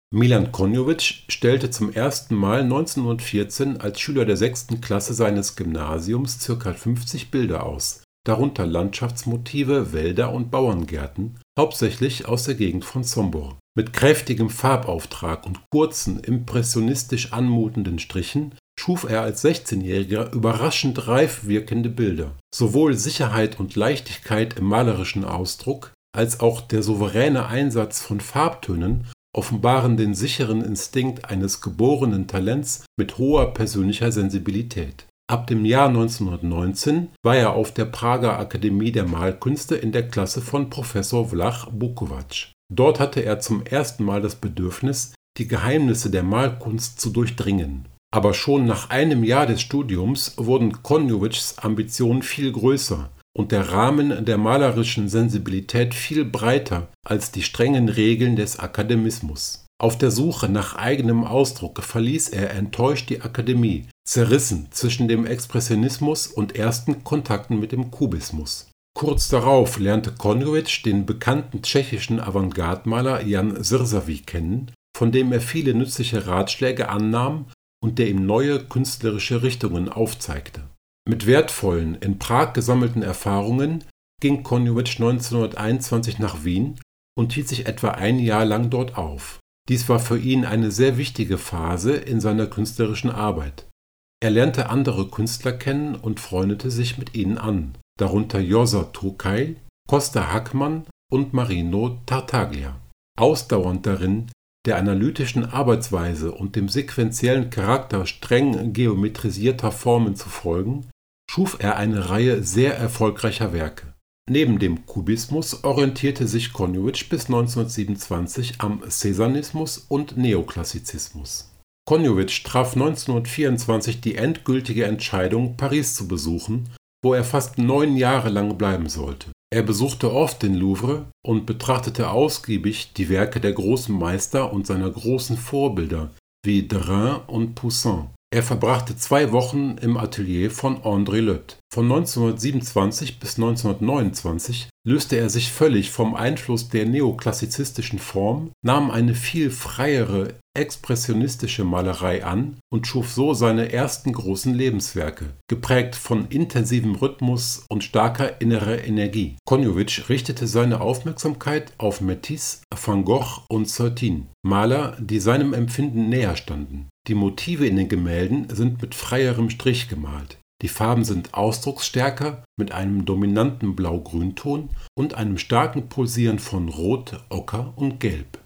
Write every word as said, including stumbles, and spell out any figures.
Milan Konjović stellte zum ersten Mal neunzehnhundertvierzehn als Schüler der sechsten Klasse seines Gymnasiums ca. fünfzig Bilder aus, darunter Landschaftsmotive, Wälder und Bauerngärten, hauptsächlich aus der Gegend von Sombor. Mit kräftigem Farbauftrag und kurzen, impressionistisch anmutenden Strichen schuf er als sechzehnjähriger überraschend reif wirkende Bilder. Sowohl Sicherheit und Leichtigkeit im malerischen Ausdruck als auch der souveräne Einsatz von Farbtönen offenbaren den sicheren Instinkt eines geborenen Talents mit hoher persönlicher Sensibilität. Ab dem Jahr neunzehnhundertneunzehn war er auf der Prager Akademie der Malkünste in der Klasse von Professor Vlach Bukovac. Dort hatte er zum ersten Mal das Bedürfnis, die Geheimnisse der Malkunst zu durchdringen. Aber schon nach einem Jahr des Studiums wurden Konjovićs Ambitionen viel größer und der Rahmen der malerischen Sensibilität viel breiter als die strengen Regeln des Akademismus. Auf der Suche nach eigenem Ausdruck verließ er enttäuscht die Akademie, zerrissen zwischen dem Expressionismus und ersten Kontakten mit dem Kubismus. Kurz darauf lernte Konjović den bekannten tschechischen Avantgarde-Maler Jan Sirsawy kennen, von dem er viele nützliche Ratschläge annahm und der ihm neue künstlerische Richtungen aufzeigte. Mit wertvollen, in Prag gesammelten Erfahrungen ging Konjović neunzehnhunderteinundzwanzig nach Wien und hielt sich etwa ein Jahr lang dort auf. Dies war für ihn eine sehr wichtige Phase in seiner künstlerischen Arbeit. Er lernte andere Künstler kennen und freundete sich mit ihnen an, darunter Josa Tokaj, Costa Hackmann und Marino Tartaglia. Ausdauernd darin, der analytischen Arbeitsweise und dem sequentiellen Charakter streng geometrisierter Formen zu folgen, schuf er eine Reihe sehr erfolgreicher Werke. Neben dem Kubismus orientierte sich Konjović bis neunzehnhundertsiebenundzwanzig am Cézannismus und Neoklassizismus. Konjović traf neunzehnhundertvierundzwanzig die endgültige Entscheidung, Paris zu besuchen, wo er fast neun Jahre lang bleiben sollte. Er besuchte oft den Louvre und betrachtete ausgiebig die Werke der großen Meister und seiner großen Vorbilder wie Derain und Poussin. Er verbrachte zwei Wochen im Atelier von André Lhote. Von neunzehnhundertsiebenundzwanzig bis neunzehnhundertneunundzwanzig löste er sich völlig vom Einfluss der neoklassizistischen Form, nahm eine viel freiere, expressionistische Malerei an und schuf so seine ersten großen Lebenswerke, geprägt von intensivem Rhythmus und starker innerer Energie. Konjović richtete seine Aufmerksamkeit auf Matisse, Van Gogh und Certain, Maler, die seinem Empfinden näher standen. Die Motive in den Gemälden sind mit freierem Strich gemalt. Die Farben sind ausdrucksstärker mit einem dominanten Blau-Grünton und einem starken Pulsieren von Rot, Ocker und Gelb.